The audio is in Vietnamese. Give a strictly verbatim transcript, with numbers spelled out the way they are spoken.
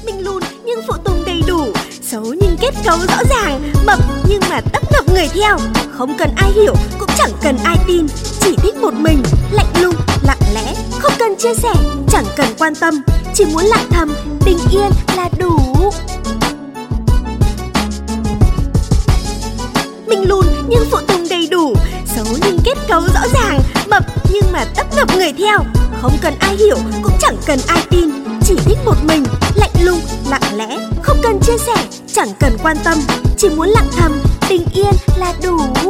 Mình lùn nhưng phụ tùng đầy đủ, xấu nhưng kết cấu rõ ràng, mập nhưng mà tấp nập người theo. Không cần ai hiểu, cũng chẳng cần ai tin, chỉ thích một mình, lạnh lùng, lặng lẽ, không cần chia sẻ, chẳng cần quan tâm, chỉ muốn lặng thầm, bình yên là đủ. Mình lùn nhưng phụ tùng đầy đủ, xấu nhưng kết cấu rõ ràng, mập nhưng mà tấp nập người theo. Không cần ai hiểu, cũng chẳng cần ai tin, chỉ thích một mình, lạnh lùng, lặng lẽ, không cần chia sẻ, chẳng cần quan tâm, chỉ muốn lặng thầm, bình yên là đủ.